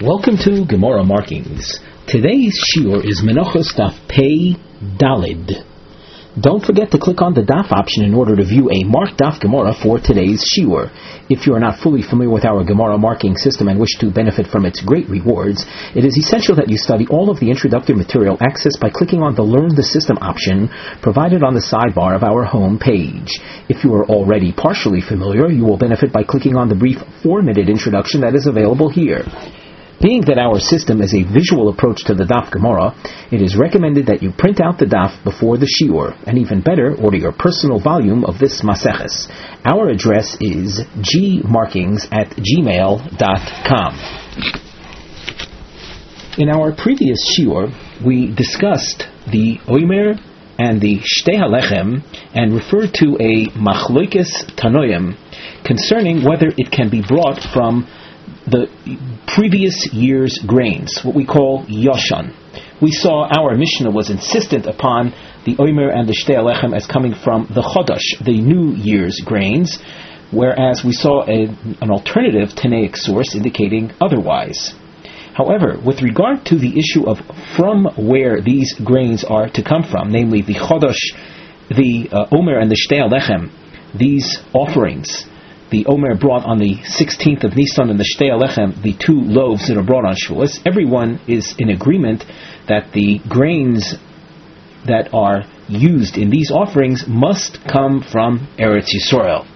Welcome to Gemara Markings. Today's shiur is Menachos Daf Pei Dalid. Don't forget to click on the Daf option in order to view a marked Daf Gemara for today's shiur. If you are not fully familiar with our Gemara marking system and wish to benefit from its great rewards, it is essential that you study all of the introductory material accessed by clicking on the Learn the System option provided on the sidebar of our home page. If you are already partially familiar, you will benefit by clicking on the brief 4-minute introduction that is available here. Being that our system is a visual approach to the Daf Gemara, it is recommended that you print out the Daf before the shiur, and even better, order your personal volume of this Maseches. Our address is gmarkings@gmail.com. In our previous shiur, we discussed the Omer and the Shtei HaLechem and referred to a Machloikes Tanoim concerning whether it can be brought from the previous year's grains, what we call Yoshan. We saw our Mishnah was insistent upon the Omer and the Shtei HaLechem as coming from the Chodosh, the New Year's grains, whereas we saw an alternative Tanaic source indicating otherwise. However, with regard to the issue of from where these grains are to come from, namely the Chodosh, the Omer and the Shtei HaLechem, these offerings, the Omer brought on the 16th of Nisan and the Shtei HaLechem, the 2 loaves that are brought on Shavuos, everyone is in agreement that the grains that are used in these offerings must come from Eretz Yisrael.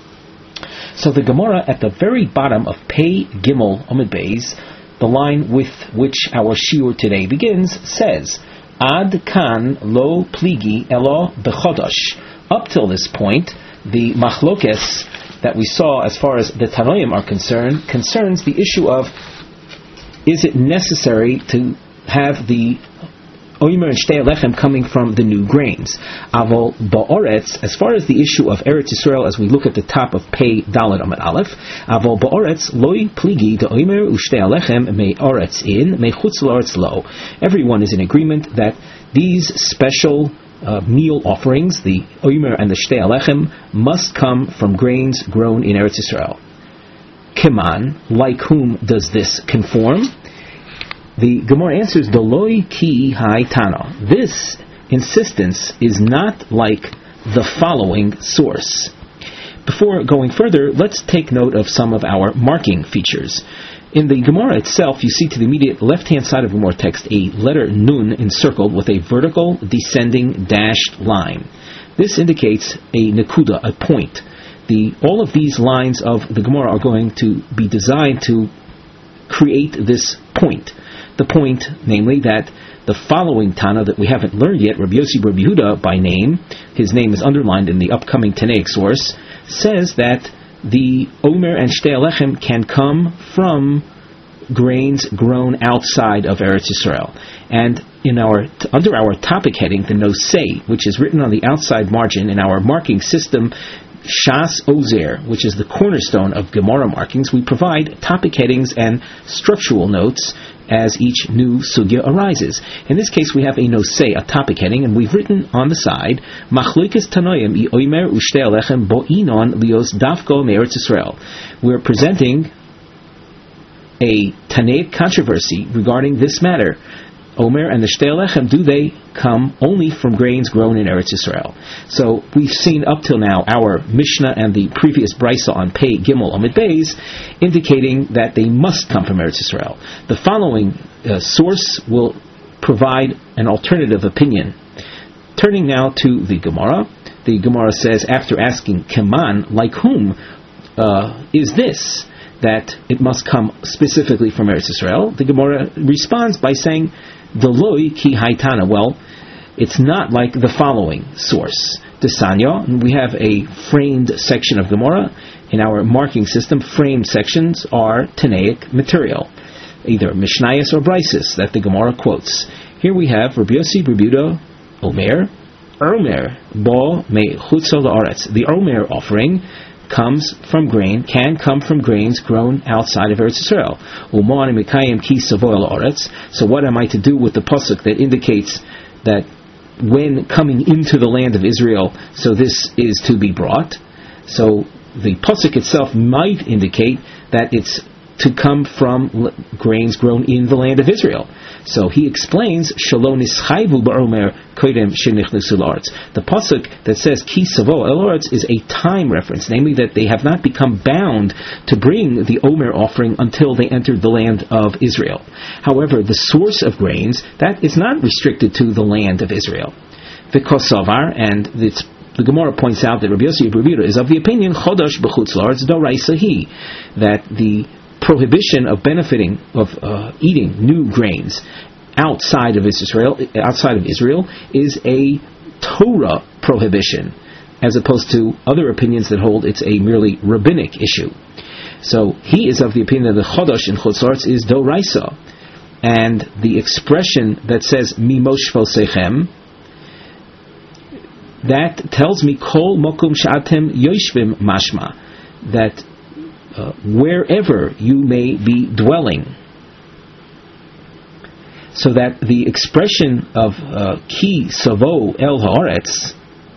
So the Gemara at the very bottom of Pei Gimel Amud Beis, the line with which our shiur today begins, says, Ad kan lo pligi elo bechodosh. Up till this point, the machlokes that we saw as far as the Tanoim are concerned concerns the issue of, is it necessary to have the Omer and Shtei HaLechem coming from the new grains? Avol ba'oretz, as far as the issue of Eretz Yisrael, as we look at the top of Pei Daled Amud Aleph, Avol ba'oretz loi pligi the Omer u'Shtei HaLechem me'oretz in me'chutz la'oretz lo. Everyone is in agreement that these special meal offerings, the Omer and the Shtei HaLechem, must come from grains grown in Eretz Yisrael. Keman, like whom does this conform? The Gemara answers, Doloi ki hai tana. This insistence is not like the following source. Before going further, let's take note of some of our marking features. In the Gemara itself, you see to the immediate left-hand side of the Gemara text a letter Nun encircled with a vertical descending dashed line. This indicates a nekuda, a point. All of these lines of the Gemara are going to be designed to create this point. The point, namely, that the following Tana that we haven't learned yet, Rabbi Yossi Bar Yehuda by name, his name is underlined in the upcoming Tanaic source, says that the Omer and Shtei HaLechem can come from grains grown outside of Eretz Yisrael. And under our topic heading, the Nosei, which is written on the outside margin in our marking system, Shas Ozer, which is the cornerstone of Gemara markings, we provide topic headings and structural notes as each new sugya arises. In this case, we have a nosei, a topic heading, and we've written on the side, Machloikes Tanoim I Omer u'Shtei HaLechem bo'inon lios dafko me'eretz Yisrael. We're presenting a Tanaic controversy regarding this matter. Omer and the Shtei HaLechem, do they come only from grains grown in Eretz Yisrael? So we've seen up till now our Mishnah and the previous Brisa on Pei Gimel Amud Beis indicating that they must come from Eretz Yisrael. The following source will provide an alternative opinion. Turning now to the Gemara says, after asking Keman, like whom is this, that it must come specifically from Eretz Yisrael, the Gemara responds by saying, Doloi ki haitana. Well, it's not like the following source. Desanya, we have a framed section of Gemara. In our marking system, framed sections are Tanaic material, either Mishnayos or Brises that the Gemara quotes. Here we have Rabbi Yossi Bar Yehuda Omer bo me chutz la'aretz. The Omer offering comes from grain, can come from grains grown outside of Eretz Yisrael. So what am I to do with the pasuk that indicates that when coming into the land of Israel, so this is to be brought? So the pasuk itself might indicate that it's to come from grains grown in the land of Israel. So he explains, Shalom nischayvu ba'omer koidem shenichnusu la'aretz. The pasuk that says Ki savo el haaretz is a time reference, namely that they have not become bound to bring the omer offering until they entered the land of Israel. However, the source of grains, that is not restricted to the land of Israel. The kosavar, and the Gemara points out that Rabbi Yossi Bar Yehuda is of the opinion chodosh b'chutz la'aretz doraisa hi, that the prohibition of benefiting of eating new grains outside of Israel is a Torah prohibition, as opposed to other opinions that hold it's a merely rabbinic issue. So he is of the opinion that the chodosh in chutz la'aretz is doraisa, and the expression that says mimosh sechem, that tells me kol mokum sh'atem yoshvim mashma, that wherever you may be dwelling. So that the expression of ki savo el haaretz,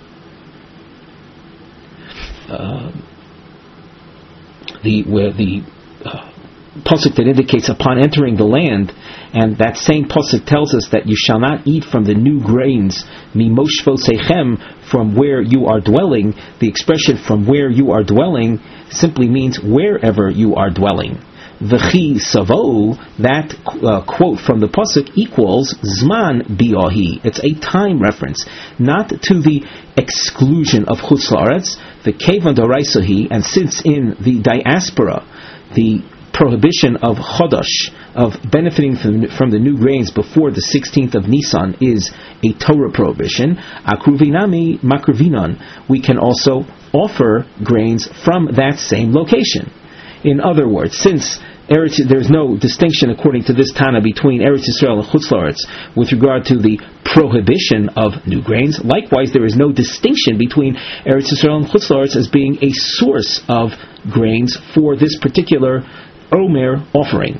the pasuk that indicates upon entering the land, and that same pasuk tells us that you shall not eat from the new grains mimoshvo sechem, from where you are dwelling. The expression from where you are dwelling simply means wherever you are dwelling. V'chi savo, that quote from the pasuk equals zman biyahi. It's a time reference, not to the exclusion of chutz la'aretz, the kevan d'oraisahi, and since in the diaspora the prohibition of chodosh, of benefiting from the new grains before the 16th of Nisan, is a Torah prohibition. Akruvinami makruvinon, we can also offer grains from that same location. In other words, since there's no distinction according to this Tana between Eretz Yisrael and Chutz La'aretz with regard to the prohibition of new grains, likewise there is no distinction between Eretz Yisrael and Chutz La'aretz as being a source of grains for this particular Omer offering.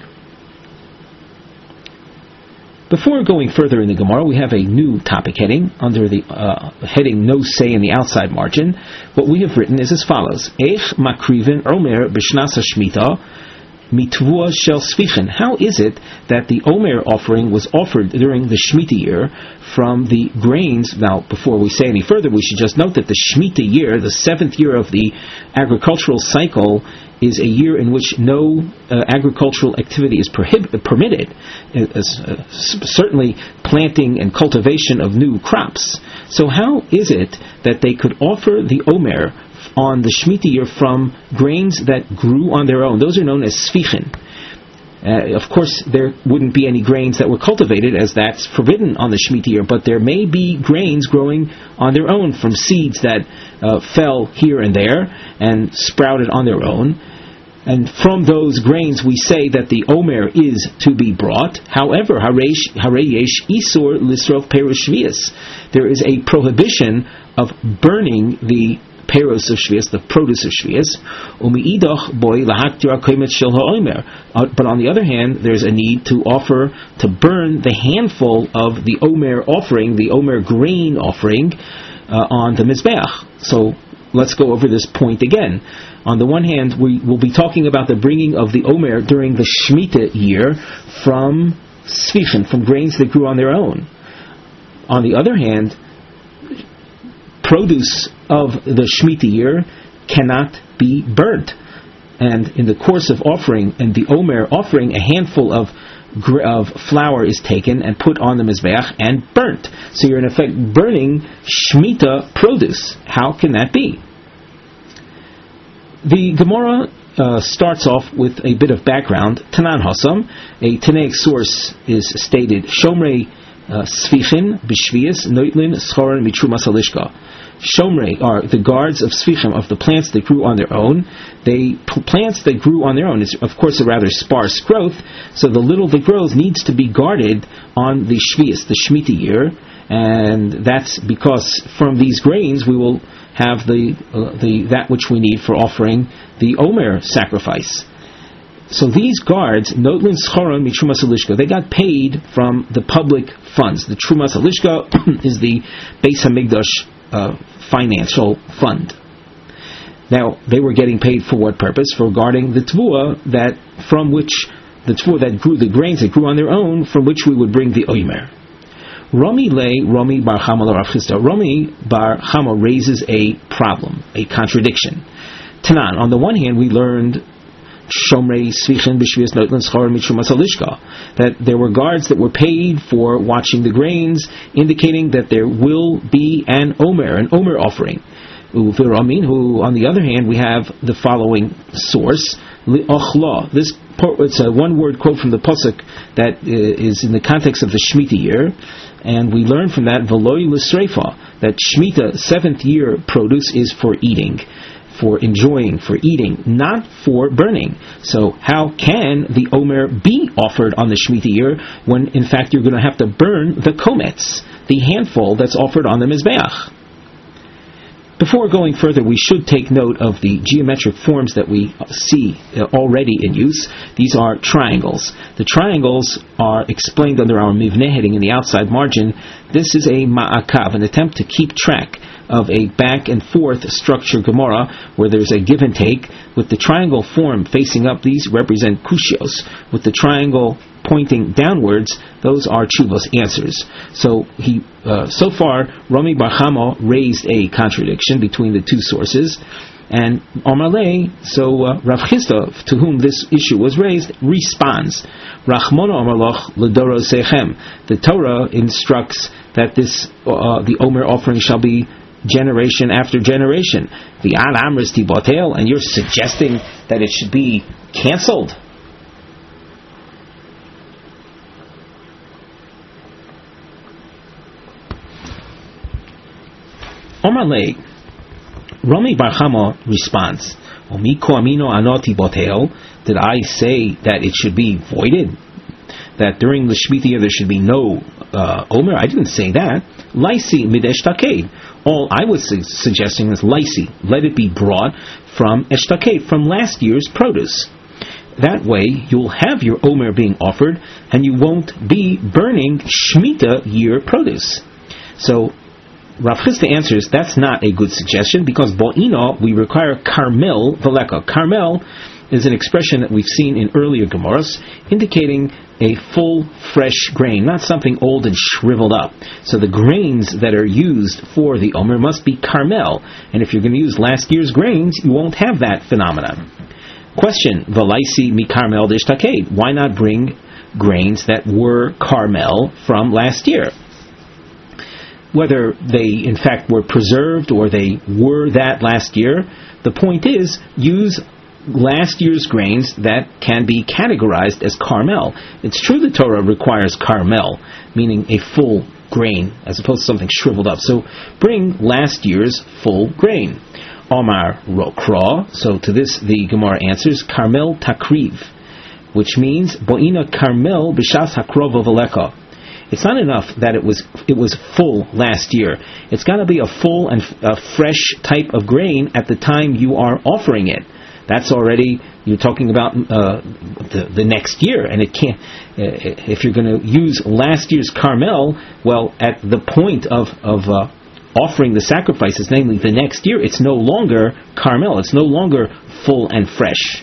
Before going further in the Gemara, we have a new topic heading under the heading No Say in the outside margin. What we have written is as follows: Eich makrivin Omer b'shnas hashmita mitvua shel sfichin. How is it that the Omer offering was offered during the Shemitah year from the grains? Now, before we say any further, we should just note that the Shemitah year, the 7th year of the agricultural cycle, is a year in which no agricultural activity is permitted, certainly planting and cultivation of new crops. So how is it that they could offer the Omer on the Shemitah year from grains that grew on their own? Those are known as sfichin. Of course, there wouldn't be any grains that were cultivated, as that's forbidden on the Shemitah year, but there may be grains growing on their own from seeds that fell here and there and sprouted on their own. And from those grains we say that the Omer is to be brought. However, hareyesh isur lisrof peros shvius. There is a prohibition of burning the peros of shvius, the produce of shvius. Umiidach boy lahaktir hakomet shel haomer. But on the other hand, there's a need to burn the handful of the Omer offering, the Omer grain offering, on the mizbeach. So let's go over this point again. On the one hand, we will be talking about the bringing of the Omer during the Shemitah year from sfichin, from grains that grew on their own. On the other hand, produce of the Shemitah year cannot be burnt. And in the course of offering, and the Omer offering, a handful of flour is taken and put on the mizbeach and burnt. So you're in effect burning Shemitah produce. How can that be? The Gemara starts off with a bit of background. Tanan Hasam, a Tanaic source, is stated: Shomrei Sfichin b'shvius noitlin schoren mitrumas halishka. Shomrei are the guards of Sfichim, of the plants that grew on their own. Plants that grew on their own is, of course, a rather sparse growth, so the little that grows needs to be guarded on the Shvius, the Shemitah year, and that's because from these grains we will have that which we need for offering the Omer sacrifice. So these guards, Notlin Schoron Mitrumas Halishka, they got paid from the public funds. The Trumas Halishka is the Beis Hamikdash financial fund. Now, they were getting paid for what purpose? For guarding the tvua that grew, the grains that grew on their own, from which we would bring the oimer. Rami bar Chama Rav Chisda. Rami bar Chama raises a problem, a contradiction. Tanan, on the one hand, we learned Shomrei Svichen B'Shvias Notlan Schar Mitrumas Alishka, that there were guards that were paid for watching the grains, indicating that there will be an omer offering. Uviramin, who on the other hand, we have the following source, Li'ochla. It's a one-word quote from the Pasuk that is in the context of the Shemitah year, and we learn from that V'loi L'Sreifa, that Shemitah, 7th year produce, is for eating, for enjoying, for eating, not for burning. So how can the Omer be offered on the Shemitah year when in fact you're going to have to burn the komets, the handful that's offered on the Mizbeach? Before going further, we should take note of the geometric forms that we see already in use. These are triangles. The triangles are explained under our Mivneh heading in the outside margin. This is a ma'akav, an attempt to keep track of a back and forth structure Gemara where there's a give and take. With the triangle form facing up, these represent kushios. With the triangle pointing downwards, those are Tshuva's answers. So so far, Rami bar Chama raised a contradiction between the two sources, and Amalei, Rav Chisda, to whom this issue was raised, responds. Rachmona Amalach L'Doro Sechem. The Torah instructs that the Omer offering shall be generation after generation. The Al Amris Tibotel, and you're suggesting that it should be cancelled. Omalei, Rami bar Chama responds, did I say that it should be voided? That during the Shemitah year there should be no Omer? I didn't say that. Laisi mideshtaked. All I was suggesting is laisi, let it be brought from eshtaked, from last year's produce. That way you'll have your Omer being offered and you won't be burning Shemitah year produce. So Rav Chisda answers, that's not a good suggestion, because bo'ina, we require karmel veleka. Karmel is an expression that we've seen in earlier Gemaras, indicating a full, fresh grain, not something old and shriveled up. So the grains that are used for the Omer must be karmel, and if you're going to use last year's grains, you won't have that phenomenon. Question, v'laisi mi karmel d'ishtaked. Why not bring grains that were karmel from last year? Whether they in fact were preserved or they were that last year, the point is, use last year's grains that can be categorized as karmel. It's true the Torah requires karmel, meaning a full grain, as opposed to something shriveled up. So bring last year's full grain. Omar Rokra, so to this the Gemara answers, karmel takriv, which means bo'ina karmel b'shas hakrova v'leka. It's not enough that it was full last year. It's got to be a full and fresh type of grain at the time you are offering it. That's already, you're talking about the next year, and it can't. If you're going to use last year's karmel, well, at the point of offering the sacrifices, namely the next year, it's no longer karmel. It's no longer full and fresh.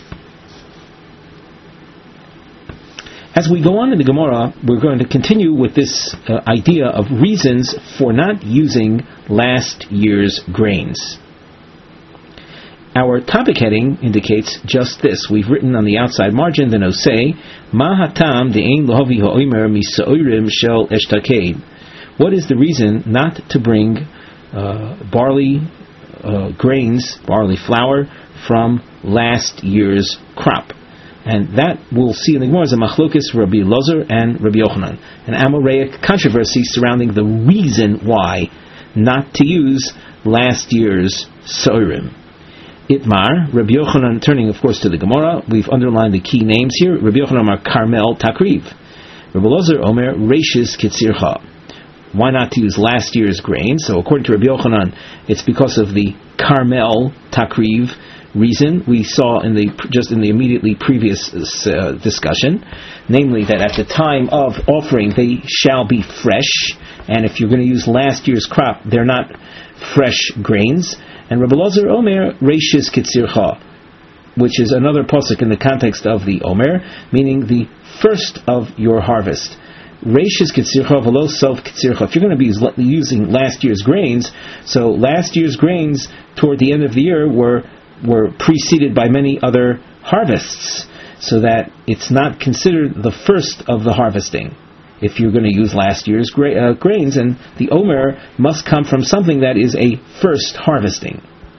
As we go on in the Gemara, we're going to continue with this idea of reasons for not using last year's grains. Our topic heading indicates just this. We've written on the outside margin the nosei, Ma hatam de'ein lohavi ha'omer misa'orim shel eshtaked. What is the reason not to bring barley grains, barley flour, from last year's crop? And that we'll see in the Gemara is a machlokes Rabbi Lozer and Rabbi Yochanan, an Amoraic controversy surrounding the reason why not to use last year's soirim. Itmar, Rabbi Yochanan, turning of course to the Gemara, we've underlined the key names here. Rabbi Yochanan are Karmel Takriv. Rabbi Lozer Omer Reishis Kitzircha. Why not to use last year's grain? So according to Rabbi Yochanan, it's because of the Karmel Takriv reason we saw in the immediately previous discussion, namely that at the time of offering they shall be fresh, and if you're going to use last year's crop, they're not fresh grains. And Rabbi Elazar Omer, Reishis Kitzircha, which is another pasuk in the context of the Omer, meaning the first of your harvest. Reishis Kitzircha v'lo sof Kitzircha. If you're going to be using last year's grains, so last year's grains toward the end of the year were preceded by many other harvests, so that it's not considered the first of the harvesting. If you're going to use last year's grains, and the Omer must come from something that is a first harvesting.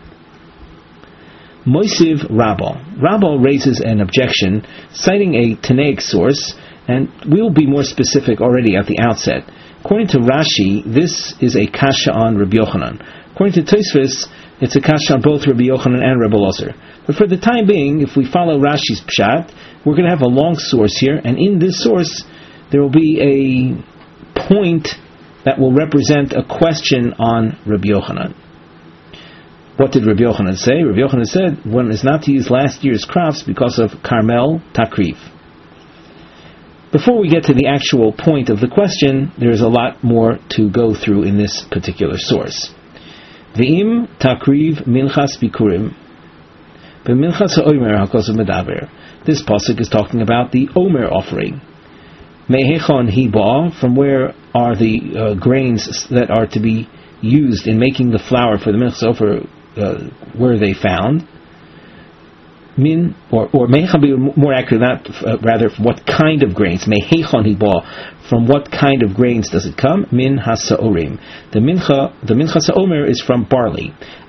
Moisiv Rabba. Rabba raises an objection, citing a Tanaic source, and we'll be more specific already at the outset. According to Rashi, this is a kasha on Rabbi Yochanan. According to Tosfos, it's a kasha on both Rabbi Yochanan and Rabbi Elazar. But for the time being, if we follow Rashi's pshat, we're going to have a long source here, and in this source, there will be a point that will represent a question on Rabbi Yochanan. What did Rabbi Yochanan say? Rabbi Yochanan said, one is not to use last year's crops because of Carmel Takriv. Before we get to the actual point of the question, there is a lot more to go through in this particular source. V'im Takriv Minchas Bikurim B'Minchas HaOmer HaKosav Medaber. This pasuk is talking about the Omer offering. Mehechon Hiba, from where are the grains that are to be used in making the flour for the Minchas Ofer, where are they found? Min, or Mehechon, be more accurate, rather, what kind of grains? Mehechon Hiba, from what kind of grains does it come? Min HaSa'orim. The Minchas Omer is from barley.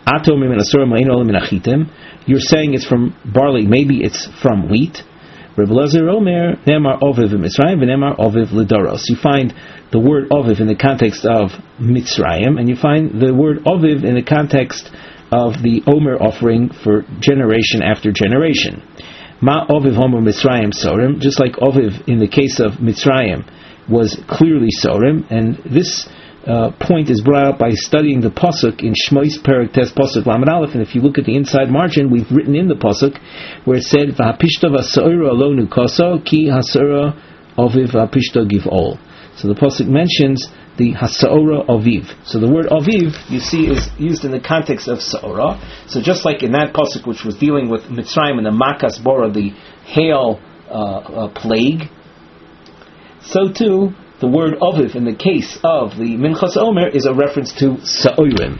You're saying it's from barley, maybe it's from wheat. Rabbi Elazar Omer, Nemar Oviv Mitzrayim, v'Nemar Oviv L'Doros. You find the word Oviv in the context of Mitzrayim, and you find the word Oviv in the context of the Omer offering for generation after generation. Ma Oviv Homer Mitzrayim Sorim, just like Oviv in the case of Mitzrayim was clearly Sorim, and this point is brought out by studying the pasuk in Shmois Perek Tes pasuk Lamed Aleph, and if you look at the inside margin, we've written in the pasuk where it said V'hapishta v'sa'ira lo nukoso ki hasa'ira oviv v'hapishta giv'ol. So the pasuk mentions the hasa'ora aviv. So the word aviv, you see, is used in the context of sa'ora. So just like in that pasuk which was dealing with Mitzrayim and the Makas Bora, the hail plague, so too the word Oviv in the case of the Minchas Omer is a reference to Sa'orim.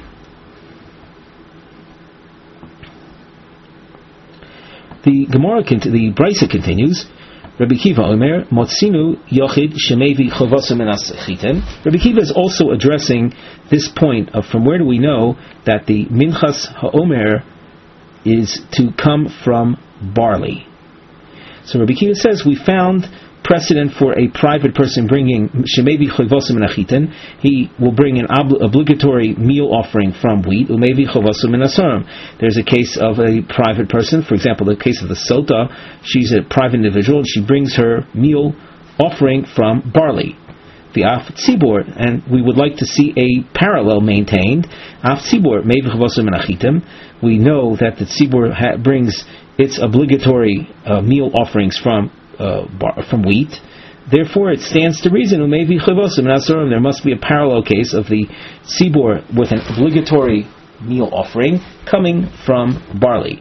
The Gemara, the Brisa continues. Rabbi Kiva Omer, Motzinu Yochid Shemevi Chovasim Enas Chitem. Rabbi Kiva is also addressing this point of from where do we know that the Minchas HaOmer is to come from barley. So Rabbi Kiva says we found precedent for a private person bringing shemevi chovasim menachitin. He will bring an obligatory meal offering from wheat. Umevi chovasim menasarim. There's a case of a private person, for example, the case of the sota. She's a private individual, and she brings her meal offering from barley. The af tzibor, and we would like to see a parallel maintained. Af tzibor mevi chovasim menachitim. We know that the tzibor brings its obligatory meal offerings from wheat. Therefore, it stands to reason there must be a parallel case of the tzibor with an obligatory meal offering coming from barley.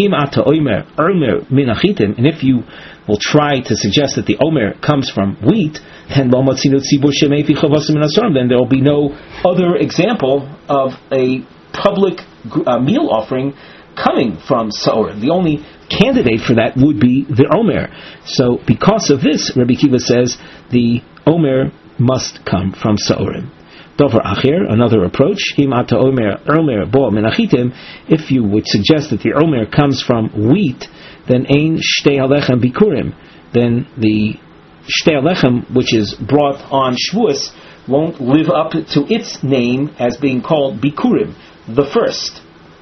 And if you will try to suggest that the omer comes from wheat, then there will be no other example of a public meal offering coming from Sa'orim. The only candidate for that would be the Omer. So because of this, Rabbi Kiva says the Omer must come from Sa'orim. Dover Acher, another approach, if you would suggest that the Omer comes from wheat, then Ein Shtei Halechem Bikurim, then the Shtei Halechem, which is brought on Shavuos, won't live up to its name as being called Bikurim, the first.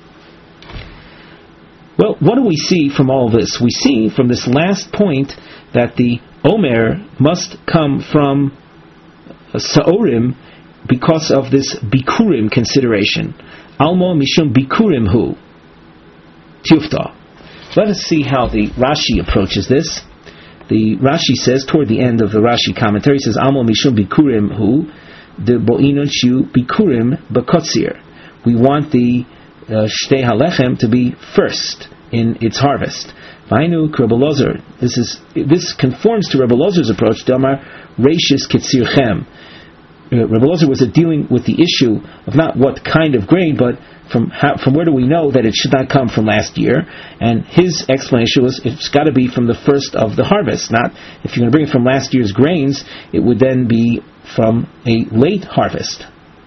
Well, what do we see from all this? We see from this last point that the Omer must come from Sa'orim because of this Bikurim consideration. Almo Mishum Bikurim Hu. Tufta. Let us see how the Rashi approaches this. The Rashi says, toward the end of the Rashi commentary, he says, Almo Mishum Bikurim Hu, the Bo'inun Shu Bikurim Bakotzir. We want the Shtei Halechem to be first in its harvest. Vainu Rebbe Elazar. This conforms to Rebbe Elazar's approach. Damar Reishis Kitzirchem. Rebbe Elazar was dealing with the issue of not what kind of grain, but from where do we know that it should not come from last year? And his explanation was it's got to be from the first of the harvest. Not if you're going to bring it from last year's grains, it would then be from a late harvest.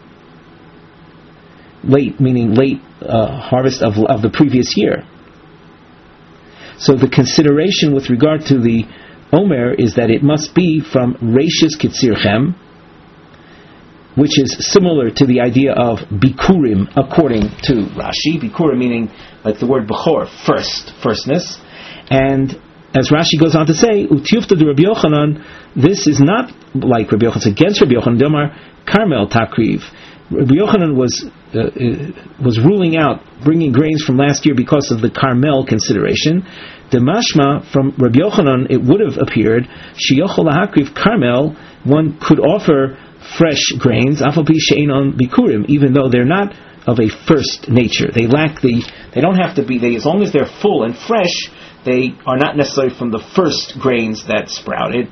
Late meaning late harvest of the previous year. So the consideration with regard to the Omer is that it must be from Reishis Kitzirchem, which is similar to the idea of Bikurim according to Rashi. Bikurim meaning like the word Bechor, firstness. And as Rashi goes on to say, Utiyufta de Rabbi Yochanan, this is not like Rabbi Yochanan, it's against Rabbi Yochanan, Domar Carmel Takriv. Rabbi Yochanan was ruling out bringing grains from last year because of the Carmel consideration. The mashma from Rabbi Yochanan, it would have appeared Shiyochol Lahakriv Carmel, one could offer fresh grains, Afalpi She'enon Bikurim, even though they're not of a first nature. They don't have to be, as long as they're full and fresh, they are not necessarily from the first grains that sprouted.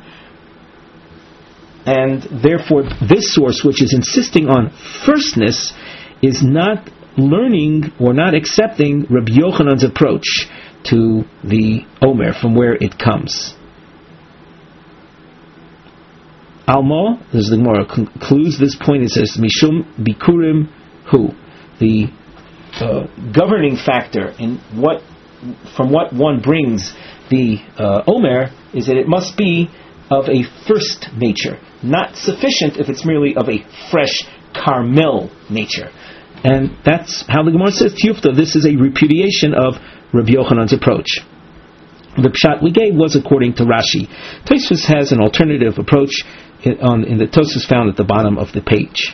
And therefore, this source, which is insisting on firstness, is not learning or not accepting Rabbi Yochanan's approach to the Omer, from where it comes. Alma, as the Gemara concludes this point, it says, Mishum Bikurim Hu. The governing factor in from what one brings the Omer is that it must be of a first nature, not sufficient if it's merely of a fresh Carmel nature. And that's how the Gemara says, Tiyufta, this is a repudiation of Rabbi Yochanan's approach. The pshat we gave was according to Rashi. Tosfos has an alternative approach in the Tosfos found at the bottom of the page.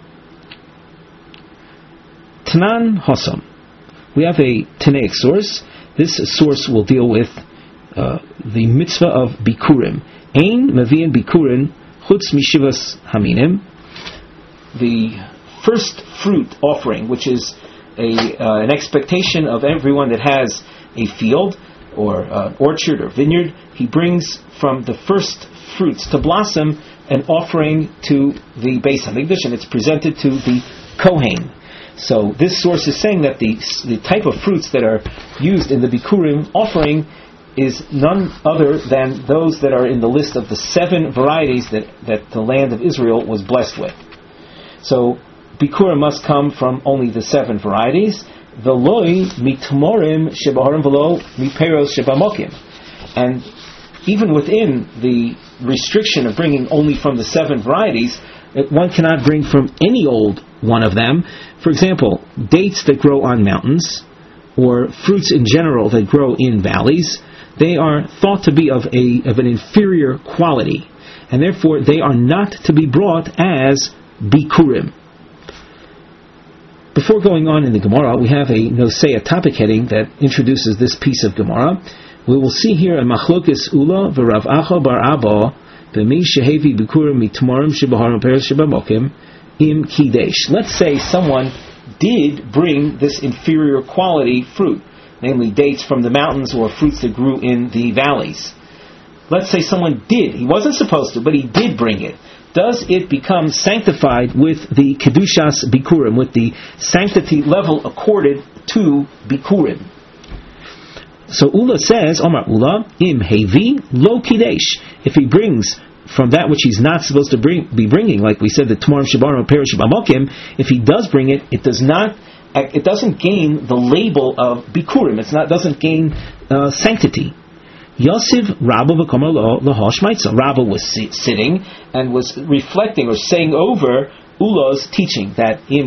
Tanan Hossam. We have a Tanaic source. This source will deal with the mitzvah of Bikurim. Ein Mavian Bikurim Chutz Mishivas Haminim. The first fruit offering, which is an expectation of everyone that has a field or orchard or vineyard, he brings from the first fruits to blossom an offering to the Beis Hamikdash, and it's presented to the Kohen. So this source is saying that the type of fruits that are used in the Bikurim offering is none other than those that are in the list of the 7 varieties that the land of Israel was blessed with. So Bikurim must come from only the 7 varieties. Veloi mitmorim shebaharim velo miperos shebamokim. And even within the restriction of bringing only from the 7 varieties, one cannot bring from any old one of them. For example, dates that grow on mountains, or fruits in general that grow in valleys, they are thought to be of an inferior quality, and therefore they are not to be brought as Bikurim. Before going on in the Gemara, we have a Nosei, topic heading that introduces this piece of Gemara. We will see here a Machlokes Ula v'Rav Acha bar Abba b'mi shehevi Bikurim mitmarim shebaharim peres shebamokim im kidesh. Let's say someone did bring this inferior quality fruit, namely dates from the mountains or fruits that grew in the valleys. Let's say someone did. He wasn't supposed to, but he did bring it. Does it become sanctified with the Kedushas Bikurim, with the sanctity level accorded to Bikurim? So Ula says, Omar Ula, im hevi lo kidesh. If he brings from that which he's not supposed to be bringing, like we said, the Tamarim Shabarim Perish Bamokim, if he does bring it, it doesn't gain the label of Bikurim. It doesn't gain sanctity. Yosef Rabba v'Komer Lahosh Maitza. Rabba was sitting and was reflecting or saying over Ula's teaching that im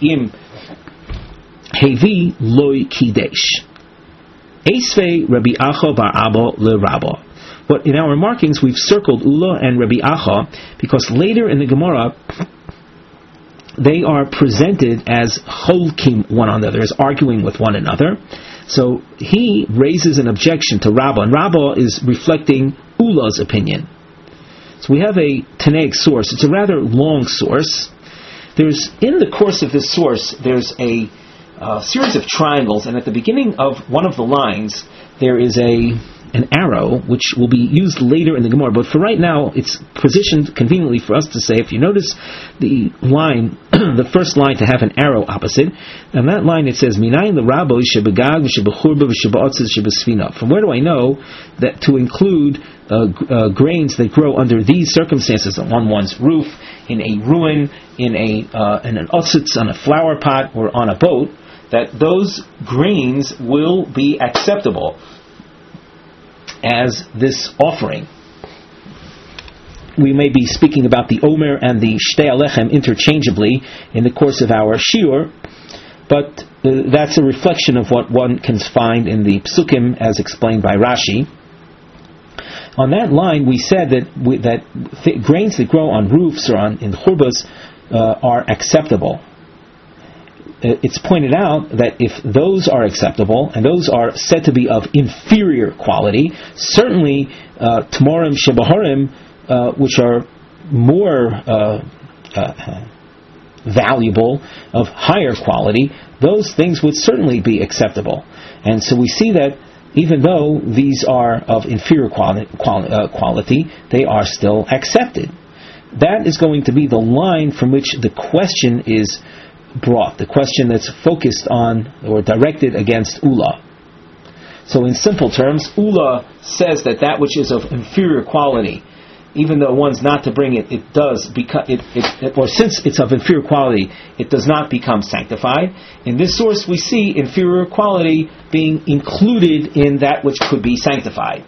hevi loy kidesh. Esvei Rabbi Acha bar Abba le Rabba. But in our markings we've circled Ula and Rabbi Acha because later in the Gemara they are presented as cholkim one another, as arguing with one another. So he raises an objection to Rabbah, and Rabbah is reflecting Ula's opinion. So we have a Tanaic source. It's a rather long source. In the course of this source, there's a series of triangles, and at the beginning of one of the lines there is an arrow which will be used later in the Gemara, but for right now it's positioned conveniently for us to say, if you notice the line, the first line to have an arrow opposite, and that line it says, Minayin l'rabo shebegag v'shebechurba v'sheba'otzes shebesfina. From where do I know that to include grains that grow under these circumstances on one's roof, in a ruin, in an otzitz, on a flower pot, or on a boat, that those grains will be acceptable as this offering? We may be speaking about the Omer and the Shtei Alechem interchangeably in the course of our shiur, but that's a reflection of what one can find in the Psukim as explained by Rashi. On that line, we said that grains that grow on roofs or in churbas are acceptable. It's pointed out that if those are acceptable, and those are said to be of inferior quality, certainly Tmorim Shebahorim, which are more valuable, of higher quality, those things would certainly be acceptable. And so we see that even though these are of inferior quality, they are still accepted. That is going to be the line from which the question is brought, the question that's focused on or directed against Ula. So in simple terms, Ula says that which is of inferior quality, even though one's not to bring it, it does become, or since it's of inferior quality, it does not become sanctified. In this source we see inferior quality being included in that which could be sanctified.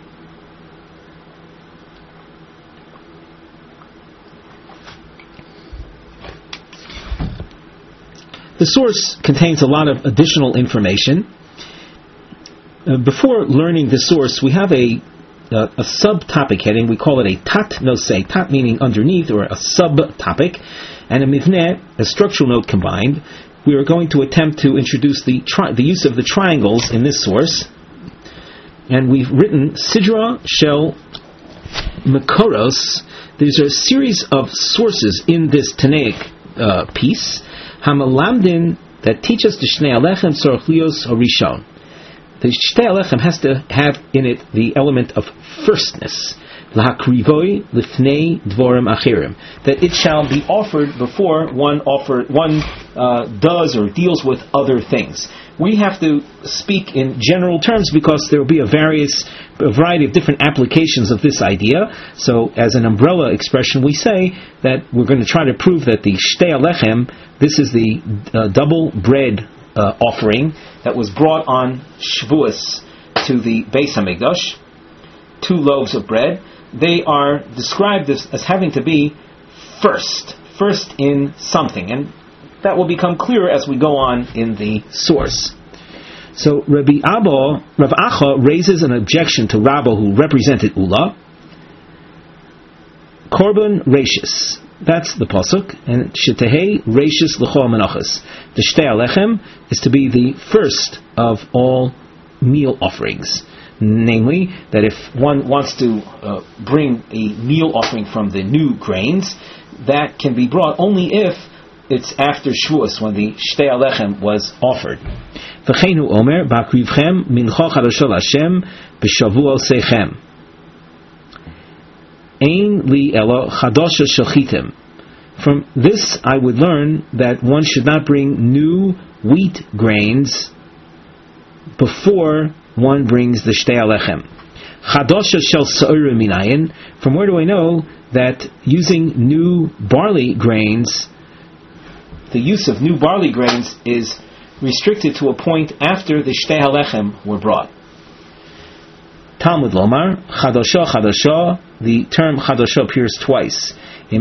The source contains a lot of additional information. Before learning the source, we have a subtopic heading. We call it a tat nosei, tat meaning underneath, or a subtopic, and a mivneh, a structural note combined. We are going to attempt to introduce the use of the triangles in this source, and we've written Sidra Shel Mekoros. These are a series of sources in this Tanaic piece, Hamalamdin, that teach us the Shnei Alechem Tzorach Lios Harishon. The Shtei Alechem has to have in it the element of firstness, Lahakrivoi Lifnei Dvorim Achirim, that it shall be offered before one does or deals with other things. We have to speak in general terms because there will be a variety of different applications of this idea. So, as an umbrella expression, we say that we're going to try to prove that the Shtei Alechem, this is the double bread offering that was brought on Shavuos to the Beis Hamikdash, 2 loaves of bread. They are described as having to be first in something, and that will become clearer as we go on in the source. So Rav Acha raises an objection to Rabba, who represented Ula. Korban Reishis, that's the pasuk, and Shetehei Reishis L'chol Menachos. The Shtei Alechem is to be the first of all meal offerings. Namely, that if one wants to bring a meal offering from the new grains, that can be brought only if it's after Shavuos, when the Shtei Alechem was offered. V'cheinu omer ba'akrivchem mincha chadasha l'Hashem b'shavuos seichem. Ein li elo chadasha shalchitim. From this I would learn that one should not bring new wheat grains before one brings the Shtei Alechem. Chadasha shel sa'ira minayin. From where do I know that using new barley grains, the use of new barley grains is restricted to a point after the Shtei Alechem were brought? Talmud Lomar, Chadasha, Chadasha, the term Chadasha appears twice. If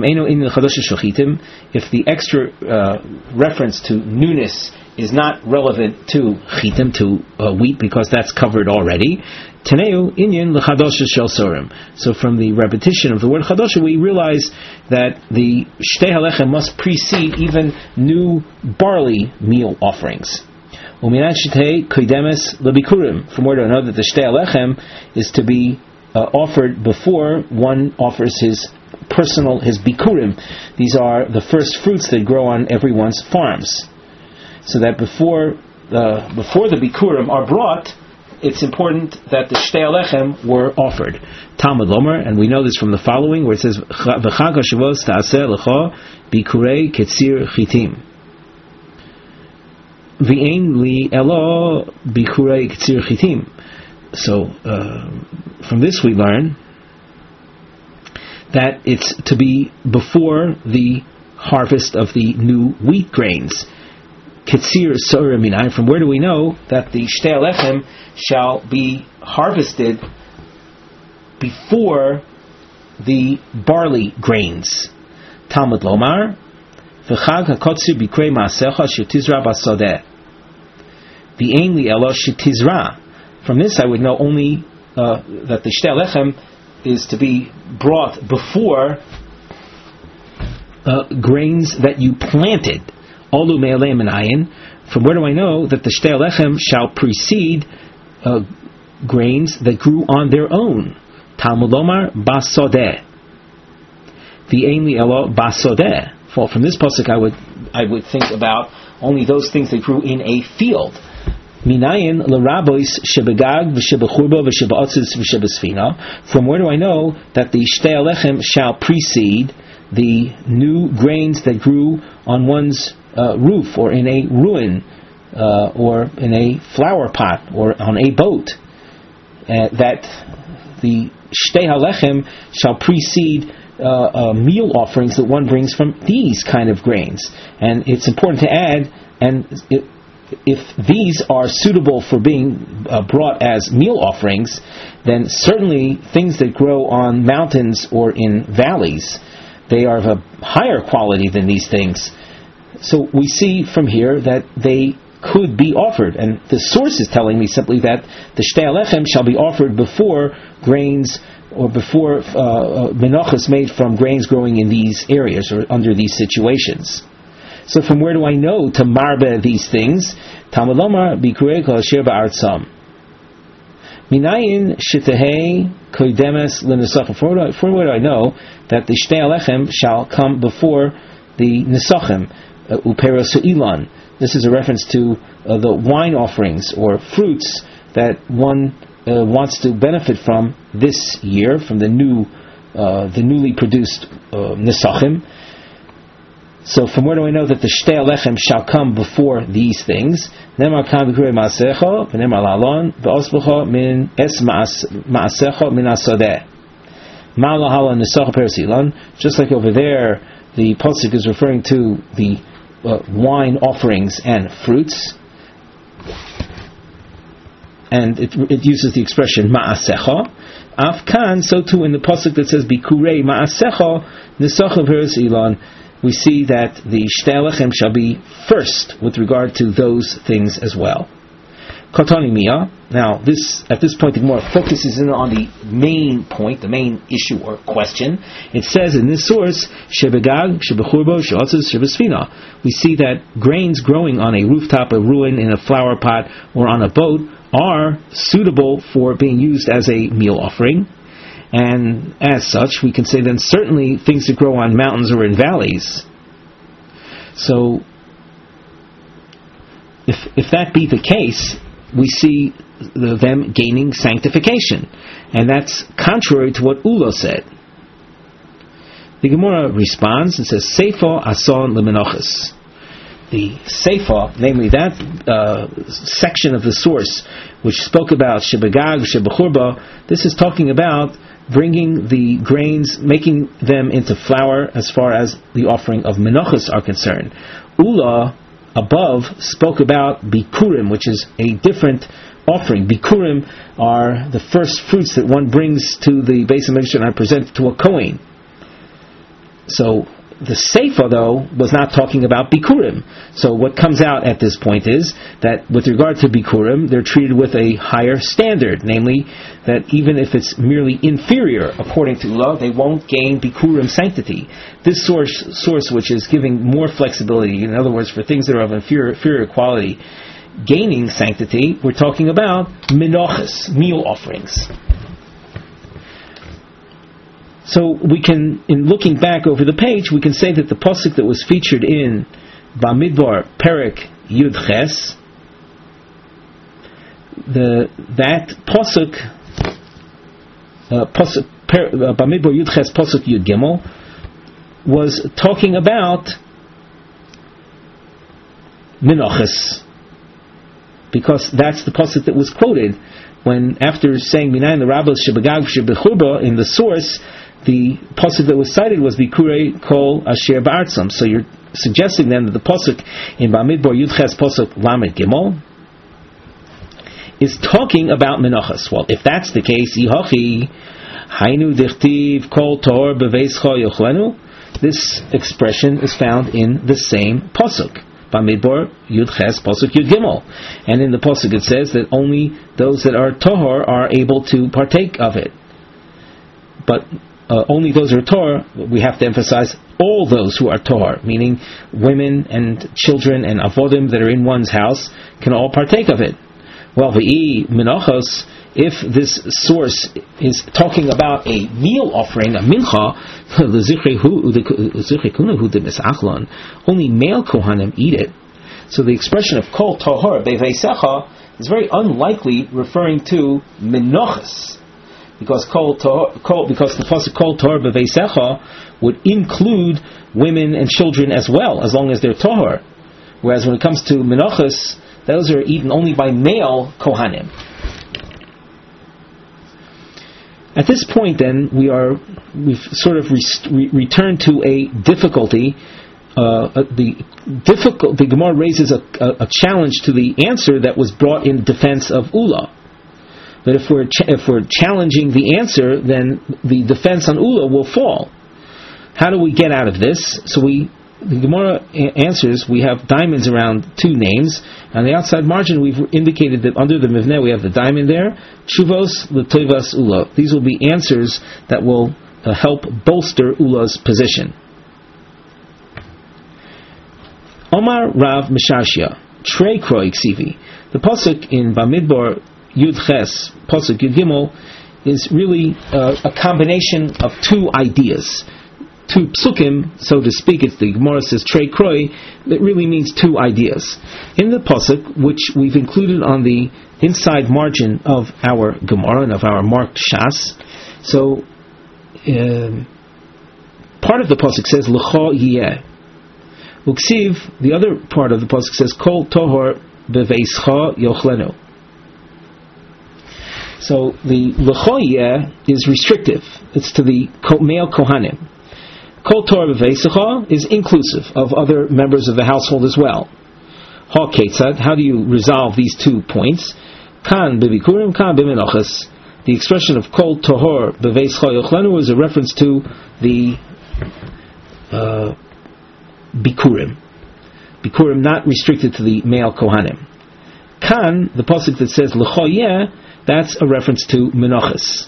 the extra reference to newness is not relevant to chitim, to wheat, because that's covered already, Taneu inyan l'chadasha shel sorim. So from the repetition of the word chadasha, we realize that the Shtei Alechem must precede even new barley meal offerings. Uminat shetei kodemes lebikurim. From where do I know that the Shtei Alechem is to be offered before one offers his bikurim? These are the first fruits that grow on everyone's farms. so that before the bikurim are brought, it's important that the shtei alechem were offered. Talmud Lomer, and we know this from the following, where it says, "V'chag HaShavos ta'aseh lecha bikurei ketzir chitim." V'ein li elo bikurei ketzir chitim. So, from this we learn that it's to be before the harvest of the new wheat grains. Ketzir Sora Minai. From where do we know that the Shtei Alechem shall be harvested before the barley grains? Talmud Lomar, V'chag HaKotzir Bikrei Ma'asecha Shetizra Basodeh. V'ein li elo Shetizra. From this I would know only that the Shtei Alechem is to be brought before grains that you planted. Olu me'alei menayin. From where do I know that the Shtei Alechem shall precede grains that grew on their own? Talmud Lomar basodeh. V'ein li elo basodeh. From this pasuk I would think about only those things that grew in a field. Minayin l'rabois shebegag v'shebechurba v'sheba'atzis v'shebesfina. From where do I know that the Shtei Alechem shall precede the new grains that grew on one's roof, or in a ruin, or in a flower pot, or on a boat? That the Shtei Alechem shall precede meal offerings that one brings from these kind of grains. And it's important to add, if these are suitable for being brought as meal offerings, then certainly things that grow on mountains or in valleys, they are of a higher quality than these things. So we see from here that they could be offered, and the source is telling me simply that the Shtei Alechem shall be offered before grains, or before menachos made from grains growing in these areas or under these situations. So from where do I know to marbe these things? Talmud Lomar bikurei kol asher ba'artzam. Minayin shitehei koidemes l'nesachim. From where do I know that the Shtei Alechem shall come before the nesachim? Uperos ilan. This is a reference to the wine offerings or fruits that one wants to benefit from this year, from the newly produced nesachim. So from where do I know that the Shtei Alechem shall come before these things? Nemar kan b'kurei ma'asecha, v'nemar la'alon, v'osbecha min es ma'asecha min asodeh. Ma'alahala nesacha peresilan. Just like over there, the pasuk is referring to the wine offerings and fruits, and it uses the expression ma'asecha. Afkan, so too in the pasuk that says bikurei ma'asecha nesacha peresilan, we see that the Shtei Alechem shall be first with regard to those things as well. Katani Mia. Now, at this point, the Gemara focuses in on the main point, the main issue or question. It says in this source, Shebegag, Shebechurbo, She'atzis, Shebesfina. We see that grains growing on a rooftop, a ruin, in a flower pot, or on a boat are suitable for being used as a meal offering. And as such, we can say then certainly things that grow on mountains or in valleys. So, if that be the case, we see them gaining sanctification. And that's contrary to what Ulo said. The Gemara responds and says, Seifa ason lemenachos. The Seifa, namely that section of the source which spoke about Shebegag, Shebechurba, this is talking about bringing the grains, making them into flour as far as the offering of menachos are concerned. Ula, above, spoke about bikurim, which is a different offering. Bikurim are the first fruits that one brings to the Beis HaMikdash and present to a Kohen. So the Seifa, though, was not talking about bikurim. So what comes out at this point is that with regard to bikurim, they're treated with a higher standard, namely that even if it's merely inferior, according to law, they won't gain bikurim sanctity. This source which is giving more flexibility, in other words, for things that are of inferior quality, gaining sanctity, we're talking about menachos, meal offerings. So we can, in looking back over the page, we can say that the pasuk that was featured in Bamidbar Perek Yud Ches, that pasuk, Bamidbar Yud Ches pasuk Yud Gimel, was talking about Menachos, because that's the pasuk that was quoted when, after saying Minayin the Rabbos Shebagav Shebechurba in the source, the pasuk that was cited was Bikurei Kol Asher Ba'artzam. So you're suggesting then that the pasuk in Bamidbar Yud Ches pasuk Lamed Gimel is talking about Menachos. Well, if that's the case, Yihachi Hainu Dichtiv Kol Tahor Beveischa Yochlenu, this expression is found in the same pasuk, Bamidbar Yud Ches pasuk Yud Gimel, and in the pasuk it says that only those that are tahor are able to partake of it. But only those who are tahor, we have to emphasize all those who are tahor, meaning women and children and avodim that are in one's house can all partake of it. Well, v'i menachos, if this source is talking about a meal offering, a mincha, only male kohanim eat it. So the expression of kol tahor beveisecha is very unlikely referring to menachos, because because the pasuk kol tahor beveisecha would include women and children as well, as long as they're tahor. Whereas when it comes to menachos, those are eaten only by male kohanim. At this point, then, we've sort of returned to a difficulty. The Gemara raises a challenge to the answer that was brought in defense of Ula. That if we're challenging the answer, then the defense on Ula will fall. How do we get out of this? So the Gemara answers, we have diamonds around two names. On the outside margin, we've indicated that under the Mivneh we have the diamond there. Shuvos l'toivas Ula. These will be answers that will help bolster Ula's position. Omar Rav Mishashia, Trei Kroi Ksivi. The pasuk in Bamidbar Yud Ches, pasuk Yud Gimel, is really a combination of two ideas. Two psukim, so to speak. It's the Gemara says Trei Kroi, that really means two ideas. In the pasuk, which we've included on the inside margin of our Gemara and of our marked Shas, so part of the pasuk says L'cha yeh. Uksiv, the other part of the pasuk says Kol Tohor Beveischa Yochlenu. So the L'cha yeh is restrictive. It's to the male kohanim. Kol Torah B'Veisecha is inclusive of other members of the household as well. Ha Ketzad, how do you resolve these 2 points? Kan B'Bikurim, Kan B'Menachos. The expression of Kol Tahor B'Veisecha Yochlenu is a reference to the Bikurim. Bikurim not restricted to the male Kohanim. Kan, the pasuk that says L'cha yeh, that's a reference to Menachos.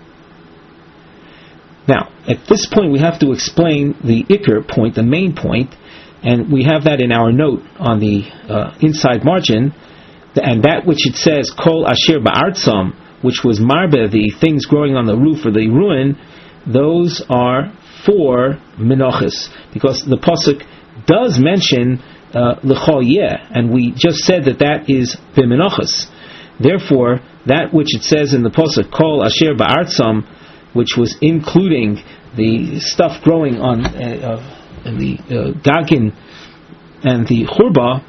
Now, at this point we have to explain the Iker point, the main point, and we have that in our note on the inside margin, and that which it says, Kol Asher Ba'artzam, which was Marbe, the things growing on the roof or the ruin, those are for Menachos, because the pasuk does mention L'cha yeh, and we just said that is B'Menachos. Therefore, that which it says in the pasuk, Kol Asher Ba'artzam, which was including the stuff growing on the Gagin and the Churba,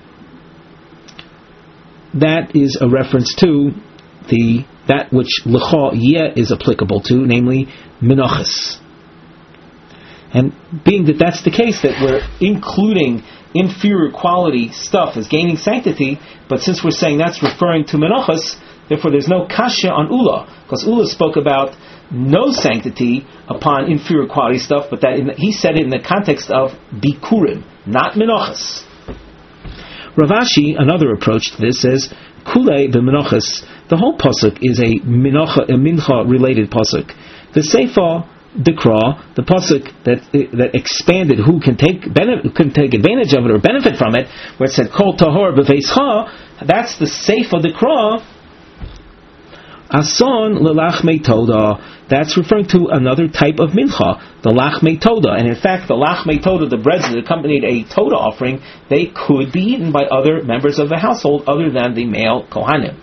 that is a reference to that which L'cha yeh is applicable to, namely Menachos. And being that that's the case, that we're including inferior quality stuff as gaining sanctity, but since we're saying that's referring to Menachos, therefore there's no kasha on Ula, because Ula spoke about no sanctity upon inferior quality stuff, but that he said it in the context of Bikurim, not Menachos. Rav Ashi, another approach to this, says Kulei b'Menachos. The whole pasuk is a mincha related pasuk. The Seifa Dikra, the pasuk that expanded who can take advantage of it or benefit from it, where it said Kol Tahor B'Veischa, that's the Seifa Dikra, Ason lelachmei toda. That's referring to another type of mincha, the lachmei toda. And in fact, the lachmei toda, the breads that accompanied a toda offering, they could be eaten by other members of the household other than the male kohanim.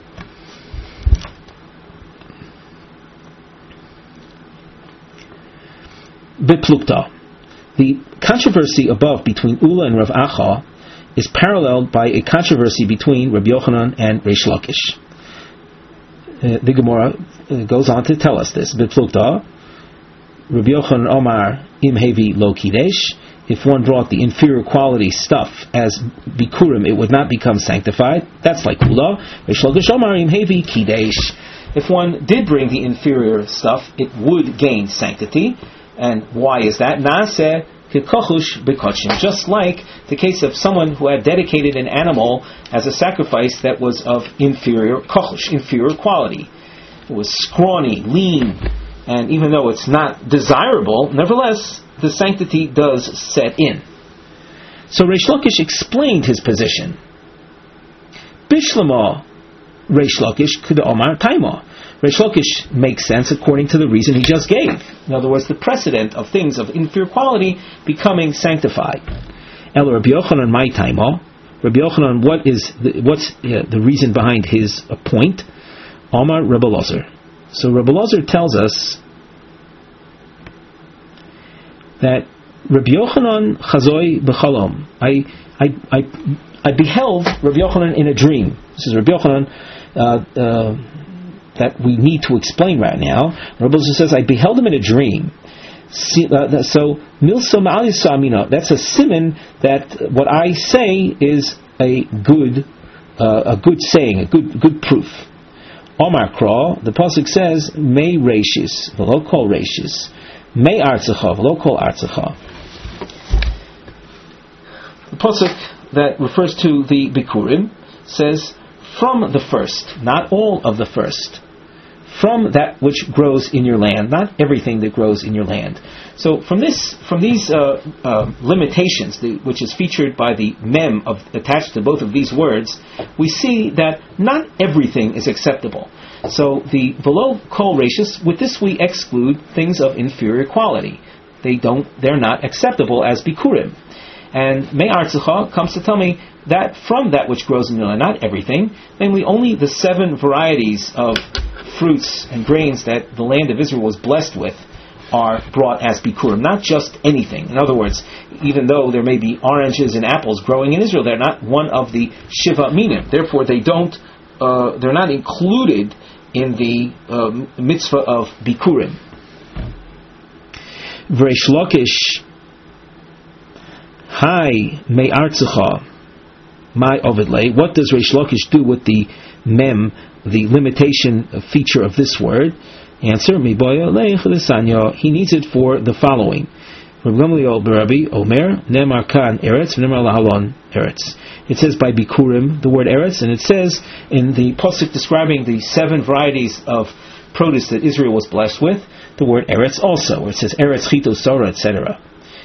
Biplukta. The controversy above between Ula and Rav Acha is paralleled by a controversy between Rabbi Yochanan and Reish Lakish. The Gemara goes on to tell us this. Biplukta, Rabbi Yochanan Omar im hevi lo kidesh. If one brought the inferior quality stuff as bikurim, it would not become sanctified. That's like Ula. Reish Lakish Omar im hevi kidesh. If one did bring the inferior stuff, it would gain sanctity. And why is that? Naaseh kekochush bekochim. Just like the case of someone who had dedicated an animal as a sacrifice that was of inferior kochush, inferior quality. It was scrawny, lean, and even though it's not desirable, nevertheless, the sanctity does set in. So Reish Lakish explained his position. Bishlama Reish Lakish could Omar Taima. Reish Lakish makes sense according to the reason he just gave. In other words, the precedent of things of inferior quality becoming sanctified. El Rabbi Yochanan my taima. Rabbi Yochanan, what's the reason behind his point? Omar Rebbe Lozer. So Rebbe Lozer tells us that Rabbi Yochanan chazoi b'chalom. I beheld Rabbi Yochanan in a dream. This is Rabbi Yochanan that we need to explain right now. Rabbi Lozer says, I beheld him in a dream. So milsa ma'alisa amina. That's a siman that what I say is a good saying, a good proof. Omar Kra, the pasuk says, Mei Reishis, v'lo kol Reishis, Mei Artzecha, v'lo kol Artzecha. The pasuk that refers to the Bikurim says, from the first, not all of the first, from that which grows in your land, not everything that grows in your land. So from these limitations, which is featured by the mem attached to both of these words, we see that not everything is acceptable. So the below kol ratius, with this we exclude things of inferior quality. They're not acceptable as bikurim. And Mei Artzecha comes to tell me that from that which grows in your land, not everything, namely only the 7 varieties of fruits and grains that the land of Israel was blessed with are brought as bikurim, not just anything. In other words, even though there may be oranges and apples growing in Israel, they're not one of the shiva minim. Therefore, they're not included in the mitzvah of bikurim. V'reish Lakish, Hi Mei Artzecha, my Ovidle. What does Reish Lakish do with the mem, the limitation feature of this word? Answer, he needs it for the following. It says by Bikurim, the word Eretz, and it says in the pasuk describing the 7 varieties of produce that Israel was blessed with, the word Eretz also, where it says Eretz, Chito, Sora, etc.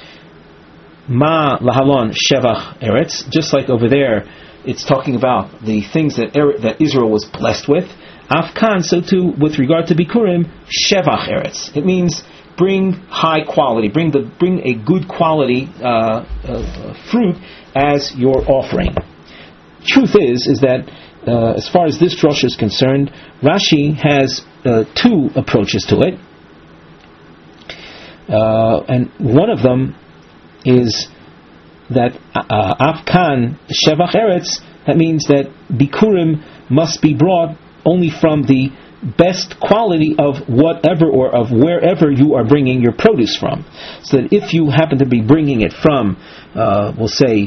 Ma lahalon shevach Eretz, just like over there, it's talking about the things that Israel was blessed with. Afkan, so too with regard to Bikurim, Shevach Eretz. It means bring high quality, bring a good quality fruit as your offering. Truth is that as far as this drasha is concerned, Rashi has 2 approaches to it, and one of them is that Afkan Shevach Eretz. That means that Bikurim must be brought only from the best quality of whatever or of wherever you are bringing your produce from. So that if you happen to be bringing it from, we'll say,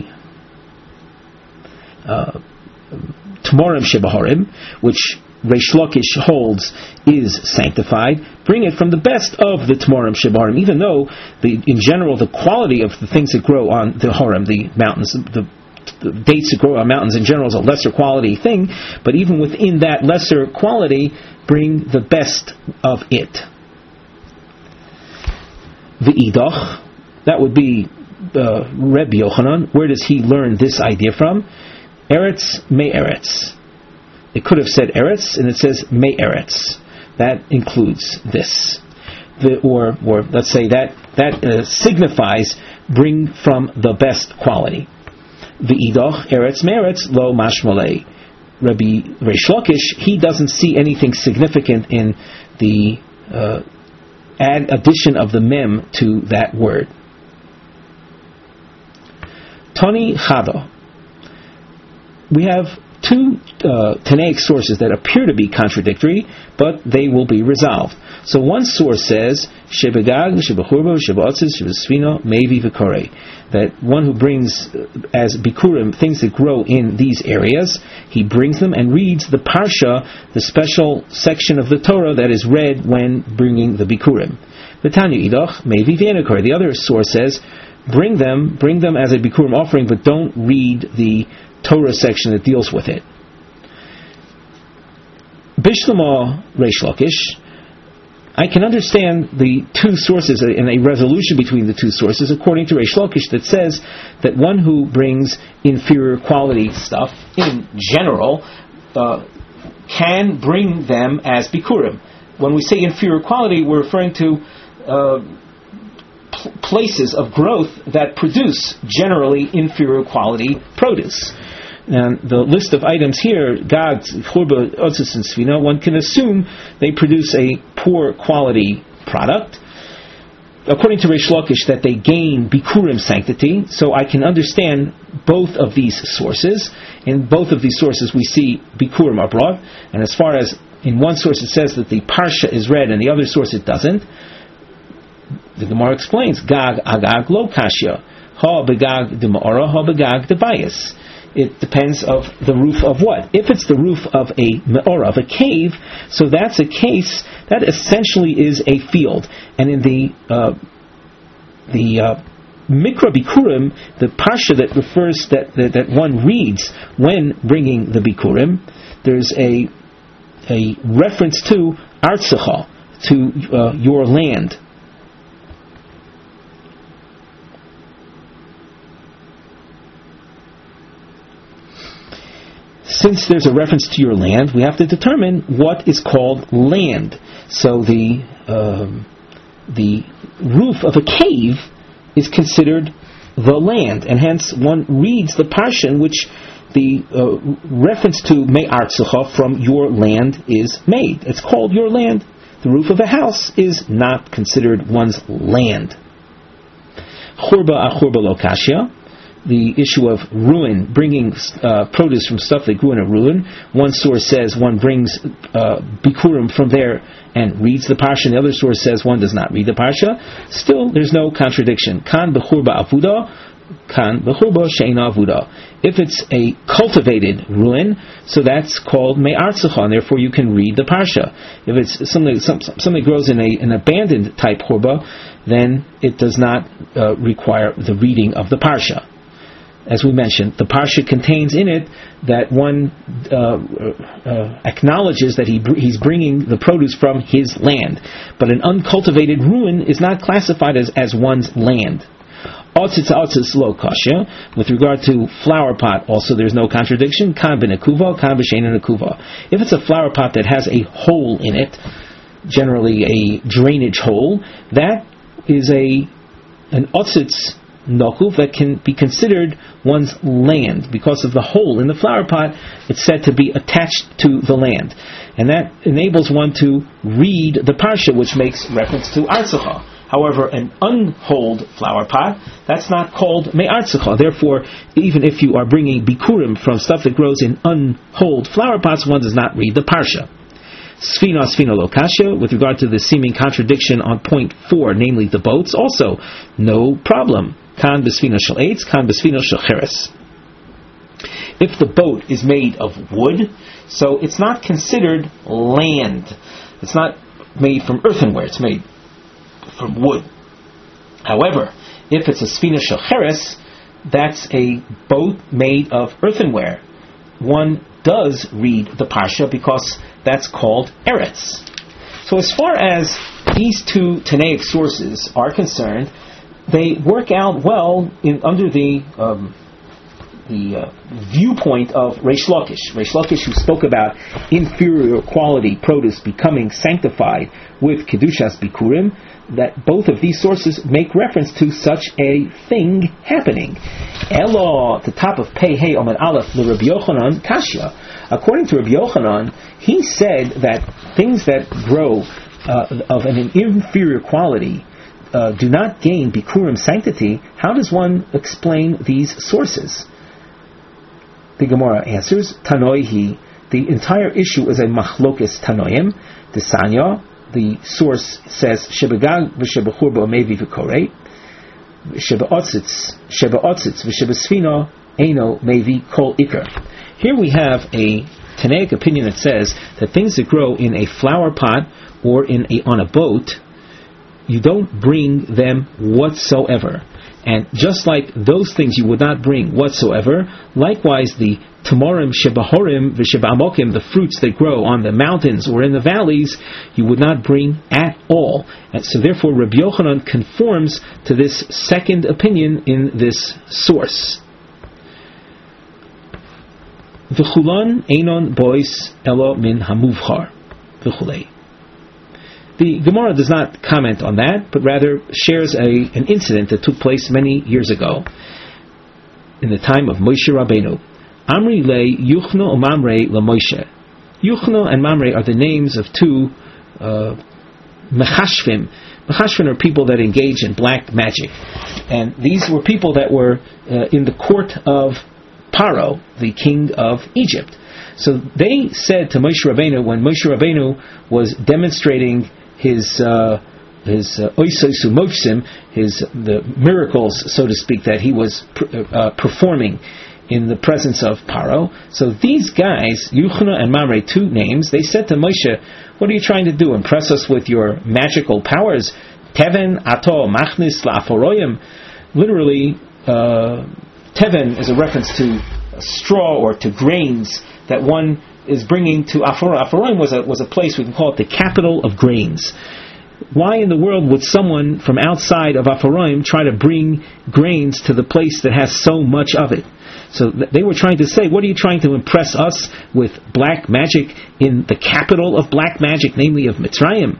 Tmorim Shebaharim, which Reish Lakish holds is sanctified, bring it from the best of the Tmorim Shebaharim, even though in general the quality of the things that grow on the Harim, the mountains, the dates that grow on mountains in general is a lesser quality thing, but even within that lesser quality, bring the best of it. The Idach, that would be Rebbe Yochanan. Where does he learn this idea from? Eretz, Mei Eretz. It could have said Eretz, and it says Mei Eretz. that includes this. Or let's say that signifies bring from the best quality. V'idoch eretz meretz lo mashmolei. Rabbi Reish Lakish, he doesn't see anything significant in the addition of the mem to that word. Tani Chado. We have two Tanaic sources that appear to be contradictory, but they will be resolved. So one source says, Shebegag, Shebechurba, Shebeotzis, Shebesfino, Mevi V'korei. That one who brings as Bikurim things that grow in these areas, he brings them and reads the Parsha, the special section of the Torah that is read when bringing the Bikurim. V'tanya Idoch, Mevi V'enekor. The other source says, bring them as a Bikurim offering, but don't read the Torah section that deals with it. Bishlama Reish Lakish, I can understand the two sources and a resolution between the two sources according to Reish Lakish that says that one who brings inferior quality stuff in general can bring them as Bikurim. When we say inferior quality, we're referring to places of growth that produce generally inferior quality produce. And the list of items here, Gag, Churba, Otzis, and Sfina, one can assume they produce a poor quality product. According to Reish Lakish, that they gain Bikurim sanctity, so I can understand both of these sources. In both of these sources we see Bikurim are brought, and as far as in one source it says that the Parsha is read, and the other source it doesn't, the Gemara explains, Gag, Agag, Lo Kashya, Ha Begag de Ma'ora, Ha Begag de Bayis. It depends of the roof of what? If it's the roof of a me'ora, of a cave, so that's a case, that essentially is a field. And in the Mikra Bikurim, the Parsha that refers, that one reads when bringing the Bikurim, there's a reference to Artzecha, to your land. Since there's a reference to your land, we have to determine what is called land. So the roof of a cave is considered the land, and hence one reads the parsha in which the reference to Me'artzecha, from your land, is made. It's called your land. The roof of a house is not considered one's land. Churba achurba lo kashya. The issue of ruin, bringing produce from stuff that grew in a ruin. One source says one brings Bikurim from there and reads the Parsha, and the other source says one does not read the Parsha. Still, there's no contradiction. Kan bechurba avuda, kan bechurba she'ena avuda. If it's a cultivated ruin, so that's called me'artzecha, and therefore you can read the Parsha. If it's something grows in an abandoned type churba, then it does not require the reading of the Parsha. As we mentioned, the Parsha contains in it that one acknowledges that he's bringing the produce from his land. But an uncultivated ruin is not classified as one's land. Otzitz lo kasha. With regard to flower pot, also there's no contradiction. Kan b'nekuva, kan b'shein nekuva. If it's a flower pot that has a hole in it, generally a drainage hole, that is an otzitz Nokuf that can be considered one's land because of the hole in the flower pot. It's said to be attached to the land, and that enables one to read the parsha, which makes reference to Artzecha. However, an unholed flower pot, that's not called me'artzecha. Therefore, even if you are bringing bikurim from stuff that grows in unholed flower pots, one does not read the parsha. Sfina lo kasha. With regard to the seeming contradiction on point 4, namely the boats, also no problem. Kan b'sfina shel eitz, kan b'sfina shel cheres. If the boat is made of wood, so it's not considered land. It's not made from earthenware. It's made from wood. However, if it's a sfina shel cheres, that's a boat made of earthenware. One does read the parsha because that's called eretz. So as far as these two Tanaic sources are concerned, they work out well under the viewpoint of Reish Lakish. Reish Lakish, who spoke about inferior quality produce becoming sanctified with Kedushas Bikurim, that both of these sources make reference to such a thing happening. Elo, the top of Pei Hey Amud Aleph, the Rabbi Yochanan Kashya. According to Rabbi Yochanan, he said that things that grow of an inferior quality do not gain Bikurim sanctity. How does one explain these sources? The Gemara answers, Tanoihi, the entire issue is a machlokes Tanoim. The Sanya, the source says, Shebegag v'shebechur ba'omevi v'korei, Shebe'otzitz v'shebesfino eino mevi kol ikar. Here we have a Tanaic opinion that says that things that grow in a flower pot or on a boat, you don't bring them whatsoever. And just like those things you would not bring whatsoever, likewise the Tamarim Shebahorim V'Sheba'amokim, the fruits that grow on the mountains or in the valleys, you would not bring at all. And so therefore Rabbi Yochanan conforms to this second opinion in this source. V'chulan einon bois elo min hamuvchar v'chulei. The Gemara does not comment on that, but rather shares an incident that took place many years ago, in the time of Moshe Rabbeinu. Amri le Yuchno Mamre le Moshe. Yuchno and Mamre are the names of two Mechashvim. Mechashvim are people that engage in black magic, and these were people that were in the court of Paro, the king of Egypt. So they said to Moshe Rabbeinu, when Moshe Rabbeinu was demonstrating his oisosu mochsim, the miracles, so to speak, that he was performing in the presence of Paro. So these guys, Yuchna and Mamre, two names, they said to Moshe, what are you trying to do? Impress us with your magical powers? Teven ato machnis la'aforoyim. Literally, Teven is a reference to straw or to grains that one is bringing to Aphora. Aphoroim was a place, we can call it the capital of grains. Why in the world would someone from outside of Aphoroim try to bring grains to the place that has so much of it? So they were trying to say, what are you trying to impress us with black magic in the capital of black magic, namely of Mitzrayim?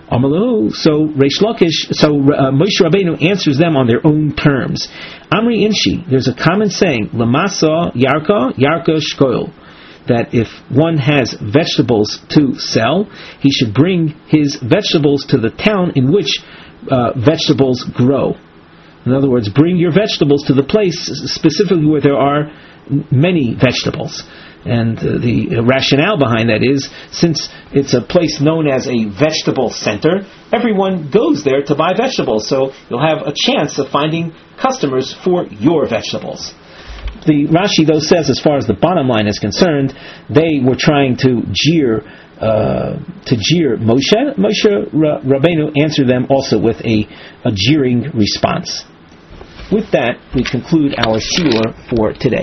So Reish Lakish, Moshe Rabbeinu answers them on their own terms. Amri Inshi, there's a common saying, Lamasa Yarka Shkoil, that if one has vegetables to sell, he should bring his vegetables to the town in which vegetables grow. In other words, bring your vegetables to the place specifically where there are many vegetables. And the rationale behind that is, since it's a place known as a vegetable center, everyone goes there to buy vegetables, so you'll have a chance of finding customers for your vegetables. The Rashi, though, says, as far as the bottom line is concerned, they were trying to jeer Moshe. Moshe Rabbeinu answered them also with a jeering response. With that, we conclude our shiur for today.